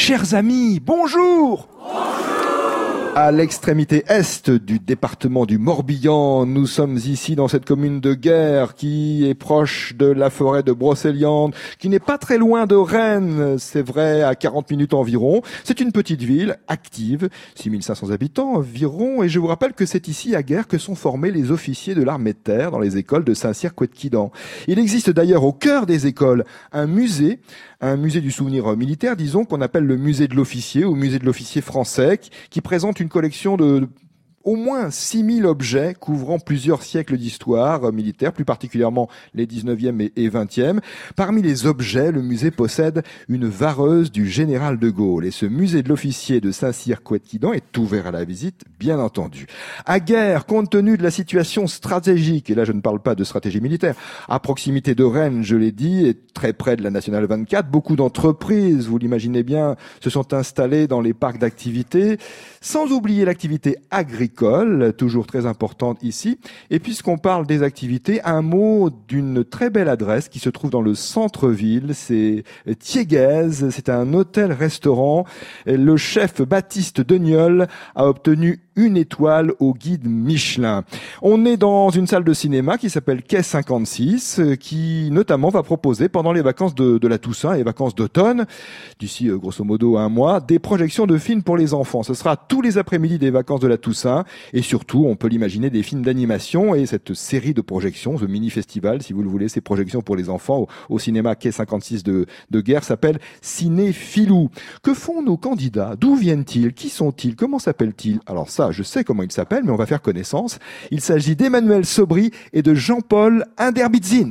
Chers amis, bonjour. À l'extrémité est du département du Morbihan, nous sommes ici dans cette commune de Guers qui est proche de la forêt de Brocéliande, qui n'est pas très loin de Rennes, c'est vrai, à 40 minutes environ. C'est une petite ville active, 6500 habitants environ, et je vous rappelle que c'est ici à Guers que sont formés les officiers de l'armée de terre dans les écoles de Saint-Cyr-Couët-Quidan. Il existe d'ailleurs au cœur des écoles un musée du souvenir militaire, disons, qu'on appelle le musée de l'officier ou musée de l'officier français, qui présente une collection de au moins 6000 objets couvrant plusieurs siècles d'histoire militaire, plus particulièrement les 19e et 20e. Parmi les objets, le musée possède une vareuse du général de Gaulle. Et ce musée de l'officier de Saint-Cyr-Couët-Quidan est ouvert à la visite, bien entendu. À Guers, compte tenu de la situation stratégique, et là je ne parle pas de stratégie militaire, à proximité de Rennes, je l'ai dit, et très près de la Nationale 24, beaucoup d'entreprises, vous l'imaginez bien, se sont installées dans les parcs d'activités, sans oublier l'activité agricole, toujours très importante ici. Et puisqu'on parle des activités, un mot d'une très belle adresse qui se trouve dans le centre-ville, c'est Thiéguez, c'est un hôtel-restaurant. Le chef Baptiste Deniol a obtenu une étoile au guide Michelin. On est dans une salle de cinéma qui s'appelle Quai 56, qui notamment va proposer pendant les vacances de la Toussaint et les vacances d'automne, d'ici grosso modo un mois, des projections de films pour les enfants. Ce sera tous les après-midi des vacances de la Toussaint et surtout, on peut l'imaginer, des films d'animation et cette série de projections, ce mini-festival, si vous le voulez, ces projections pour les enfants au cinéma Quai 56 de Guers s'appelle Ciné Filou. Que font nos candidats? D'où viennent-ils? Qui sont-ils? Comment s'appellent-ils? Alors ça, je sais comment il s'appelle, mais on va faire connaissance. Il s'agit d'Emmanuel Sobry et de Jean-Paul Inderbitzin.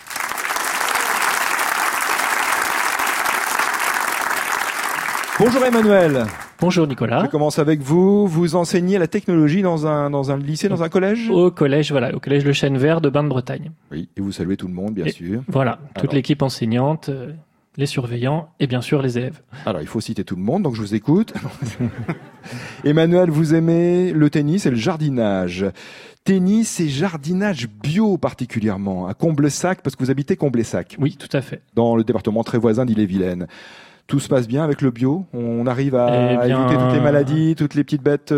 Bonjour Emmanuel. Bonjour Nicolas. Je commence avec vous. Vous enseignez la technologie dans un lycée, dans un collège? Au collège, voilà, au collège Le Chêne Vert de Bain-de-Bretagne. Oui, et vous saluez tout le monde, bien sûr. Voilà, toute l'équipe enseignante, les surveillants et bien sûr les élèves. Alors, il faut citer tout le monde, donc je vous écoute. Emmanuel, vous aimez le tennis et le jardinage. Tennis et jardinage bio particulièrement, à Comble-Sac, parce que vous habitez Comble-Sac. Oui, tout à fait. Dans le département très voisin d'Ille-et-Vilaine. Tout se passe bien avec le bio? On arrive à éviter toutes les maladies, toutes les petites bêtes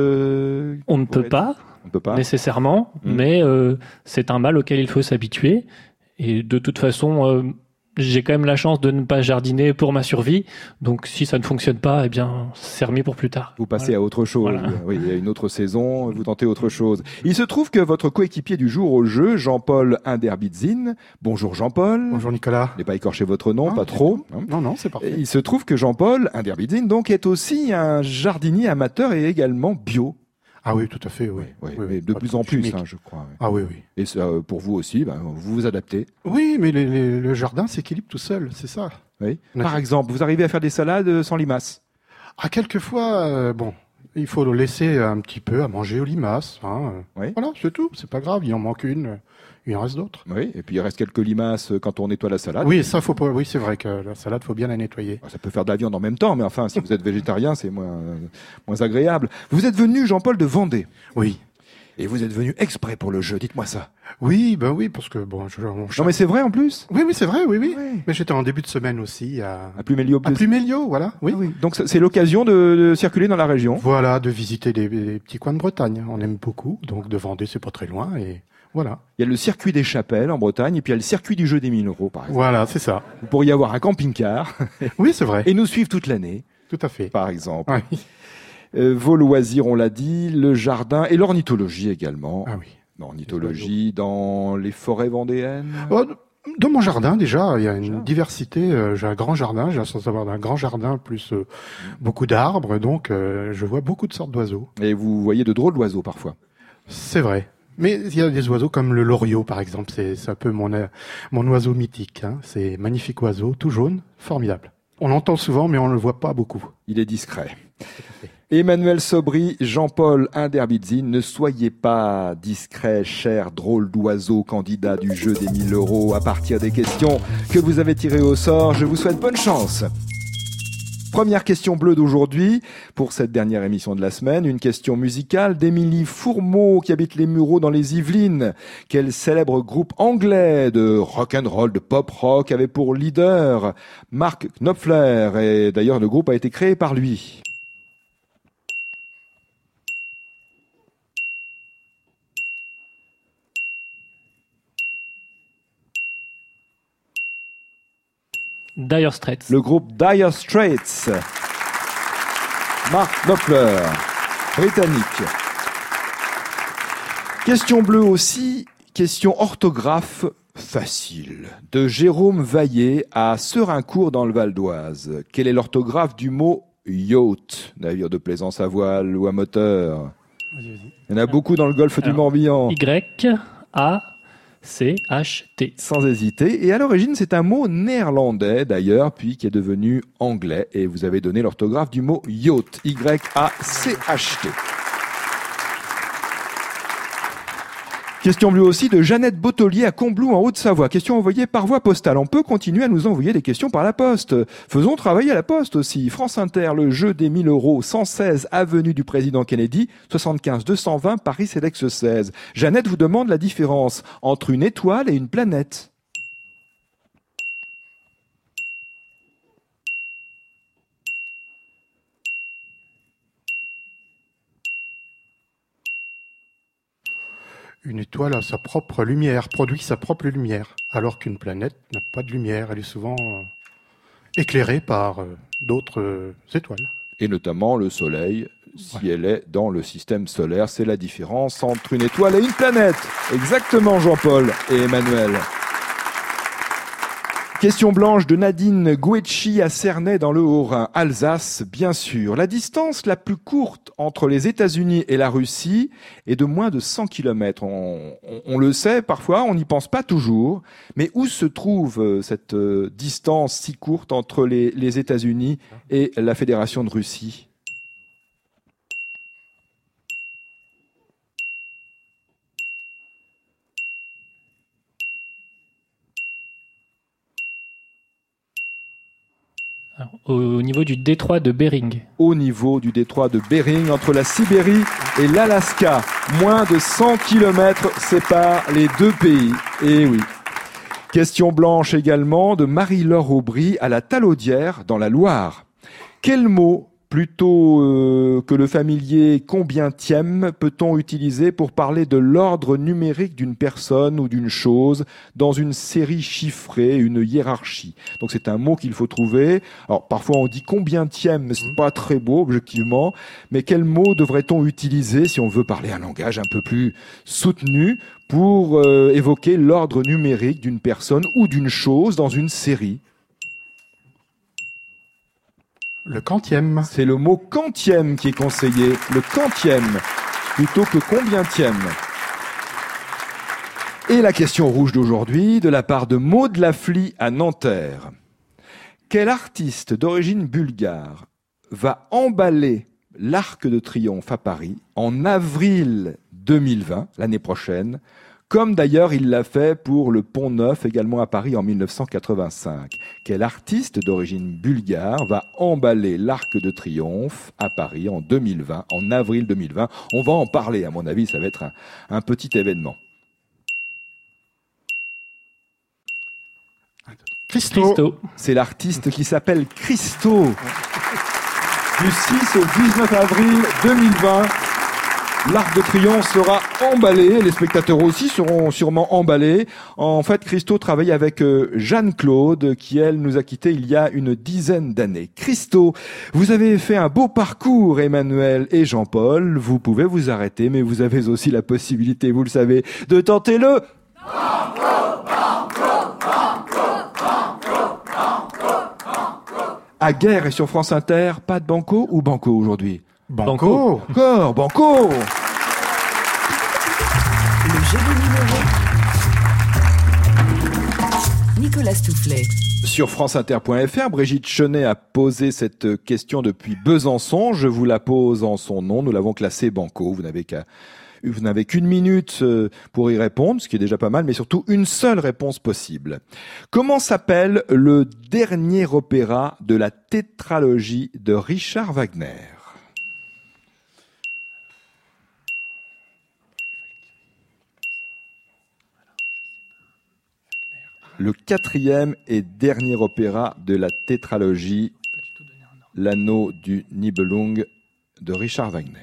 On ne peut pas nécessairement, mais c'est un mal auquel il faut s'habituer. Et de toute façon, j'ai quand même la chance de ne pas jardiner pour ma survie. Donc si ça ne fonctionne pas, eh bien, c'est remis pour plus tard. Vous passez à autre chose. Voilà. Oui, il y a une autre saison, vous tentez autre chose. Il se trouve que votre coéquipier du jour au jeu, Jean-Paul Inderbitzin. Bonjour Jean-Paul. Bonjour Nicolas. Je n'ai pas écorché votre nom, pas trop. Non, c'est parfait. Il se trouve que Jean-Paul Inderbitzin, donc, est aussi un jardinier amateur et également bio. Ah oui, tout à fait, oui. De plus en plus, je crois. Oui. Ah oui. Et ça, pour vous aussi, vous vous adaptez. Oui, mais le jardin s'équilibre tout seul, c'est ça. Oui. Par exemple, vous arrivez à faire des salades sans limaces? Ah, quelquefois, il faut le laisser un petit peu à manger aux limaces. Oui. Voilà, c'est tout, c'est pas grave, il en manque une, il en reste d'autres. Oui, et puis il reste quelques limaces quand on nettoie la salade. Oui, ça faut pas. Oui, c'est vrai que la salade, faut bien la nettoyer. Ça peut faire de la viande en même temps, mais enfin, si vous êtes végétarien, c'est moins agréable. Vous êtes venu, Jean-Paul, de Vendée. Oui. Et vous êtes venu exprès pour le jeu, dites-moi ça. Oui, parce que Non, mais c'est vrai en plus. Oui, c'est vrai, oui. Ouais. Mais j'étais en début de semaine aussi à Pluméliau. À Pluméliau, voilà. Oui. Donc c'est l'occasion de circuler dans la région. Voilà, de visiter des petits coins de Bretagne. On aime beaucoup, donc de Vendée, c'est pas très loin et voilà. Il y a le circuit des Chapelles en Bretagne, et puis il y a le circuit du jeu des 1000 euros, par exemple. Voilà, c'est ça. Vous pourriez avoir un camping-car. Oui, c'est vrai. Et nous suivre toute l'année. Tout à fait. Par exemple. Oui. Vos loisirs, on l'a dit, le jardin et l'ornithologie également. Ah oui. L'ornithologie dans les forêts vendéennes. Dans mon jardin, déjà, il y a une diversité. J'ai un grand jardin, j'ai la chance d'avoir un grand jardin plus beaucoup d'arbres, donc je vois beaucoup de sortes d'oiseaux. Et vous voyez de drôles d'oiseaux parfois. C'est vrai. Mais il y a des oiseaux comme le loriot, par exemple. C'est un peu mon oiseau mythique. C'est un magnifique oiseau, tout jaune, formidable. On l'entend souvent, mais on ne le voit pas beaucoup. Il est discret. Emmanuel Sobry, Jean-Paul Inderbitzin, ne soyez pas discret, cher drôle d'oiseau candidat du jeu des 1000 euros. À partir des questions que vous avez tirées au sort, je vous souhaite bonne chance. Première question bleue d'aujourd'hui, pour cette dernière émission de la semaine, une question musicale d'Émilie Fourmeau, qui habite les Mureaux dans les Yvelines. Quel célèbre groupe anglais de rock'n'roll, de pop rock avait pour leader Mark Knopfler, et d'ailleurs le groupe a été créé par lui. Dire Straits. Le groupe Dire Straits. Mark Knopfler, britannique. Question bleue aussi, question orthographe facile. De Jérôme Vaillé à Serincourt dans le Val d'Oise. Quelle est l'orthographe du mot yacht, navire de plaisance à voile ou à moteur? Il y en a beaucoup dans le golfe du Morbihan. Y-A-C-H-T. Sans hésiter. Et à l'origine, c'est un mot néerlandais d'ailleurs, puis qui est devenu anglais. Et vous avez donné l'orthographe du mot yacht. Y-A-C-H-T. Question bleue aussi de Jeannette Bottelier à Combloux en Haute-Savoie. Question envoyée par voie postale. On peut continuer à nous envoyer des questions par la poste. Faisons travailler la poste aussi. France Inter, le jeu des 1000 €, 116 avenue du Président Kennedy, 75 220 Paris Cedex 16. Jeannette vous demande la différence entre une étoile et une planète. Une étoile a sa propre lumière, produit sa propre lumière, alors qu'une planète n'a pas de lumière. Elle est souvent éclairée par d'autres étoiles. Et notamment le Soleil, si elle est dans le système solaire. C'est la différence entre une étoile et une planète. Exactement, Jean-Paul et Emmanuel. Question blanche de Nadine Guecci à Cernay dans le Haut-Rhin, Alsace, bien sûr. La distance la plus courte entre les États-Unis et la Russie est de moins de 100 km. On le sait parfois, on n'y pense pas toujours. Mais où se trouve cette distance si courte entre les États-Unis et la Fédération de Russie ? Au niveau du détroit de Bering. Au niveau du détroit de Bering, entre la Sibérie et l'Alaska. Moins de 100 km séparent les deux pays. Et oui. Question blanche également de Marie-Laure Aubry à la Talaudière, dans la Loire. Quel mot, plutôt que le familier combientième, peut-on utiliser pour parler de l'ordre numérique d'une personne ou d'une chose dans une série chiffrée, une hiérarchie? Donc c'est un mot qu'il faut trouver. Alors parfois on dit combientième, mais c'est pas très beau objectivement. Mais quel mot devrait-on utiliser si on veut parler un langage un peu plus soutenu pour évoquer l'ordre numérique d'une personne ou d'une chose dans une série? Le quantième. C'est le mot quantième qui est conseillé. Le quantième, plutôt que combientième. Et la question rouge d'aujourd'hui, de la part de Maud Lafly à Nanterre. Quel artiste d'origine bulgare va emballer l'Arc de Triomphe à Paris en avril 2020, l'année prochaine, comme d'ailleurs il l'a fait pour le Pont Neuf, également à Paris en 1985. Quel artiste d'origine bulgare va emballer l'Arc de Triomphe à Paris en 2020, en avril 2020? On va en parler, à mon avis, ça va être un petit événement. Christo. C'est l'artiste qui s'appelle Christo. Du 6 au 19 avril 2020. L'Arc de Triomphe sera emballé, les spectateurs aussi seront sûrement emballés. En fait, Christo travaille avec Jeanne-Claude, qui elle nous a quittés il y a une dizaine d'années. Christo, vous avez fait un beau parcours, Emmanuel et Jean-Paul. Vous pouvez vous arrêter, mais vous avez aussi la possibilité, vous le savez, de tenter le... À Guerre et sur France Inter, pas de banco ou banco aujourd'hui? Banco. Encore, banco. Le jeu des numéros. Nicolas Stoufflet. Sur franceinter.fr, Brigitte Chenet a posé cette question depuis Besançon. Je vous la pose en son nom. Nous l'avons classée banco. Vous n'avez qu'à Vous n'avez qu'une minute pour y répondre, ce qui est déjà pas mal, mais surtout une seule réponse possible. Comment s'appelle le dernier opéra de la tétralogie de Richard Wagner ? Le 4e et dernier opéra de la tétralogie, L'Anneau du Nibelung de Richard Wagner.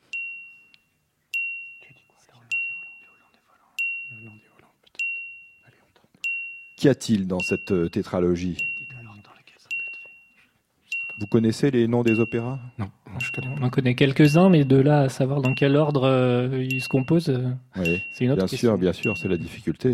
Qu'y a-t-il dans cette tétralogie ? Vous connaissez les noms des opéras ? Non, je connais pas. On en connaît quelques-uns, mais de là à savoir dans quel ordre ils se composent, oui, c'est une autre question. Bien sûr, c'est la difficulté.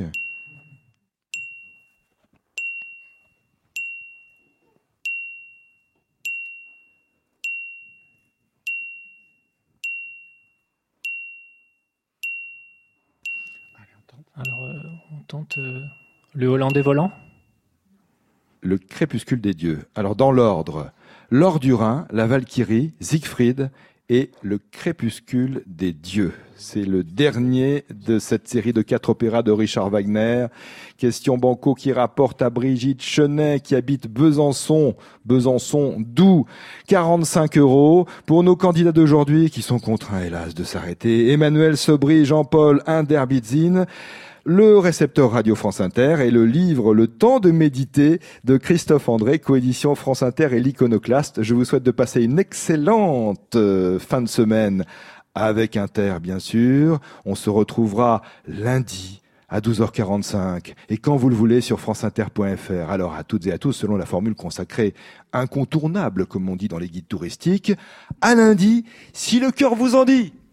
Alors, on tente le Hollandais volant ? Le crépuscule des dieux. Alors, dans l'ordre, L'or du Rhin, la Valkyrie, Siegfried et le crépuscule des dieux. C'est le dernier de cette série de 4 opéras de Richard Wagner. Question banco qui rapporte à Brigitte Chenet qui habite Besançon, Doubs, 45 €. Pour nos candidats d'aujourd'hui qui sont contraints hélas de s'arrêter, Emmanuel Sobry, Jean-Paul Inderbitzin, le récepteur Radio France Inter et le livre Le temps de méditer de Christophe André, coédition France Inter et l'Iconoclaste. Je vous souhaite de passer une excellente fin de semaine avec Inter, bien sûr. On se retrouvera lundi à 12h45 et quand vous le voulez sur franceinter.fr. Alors à toutes et à tous, selon la formule consacrée, incontournable comme on dit dans les guides touristiques, à lundi, si le cœur vous en dit.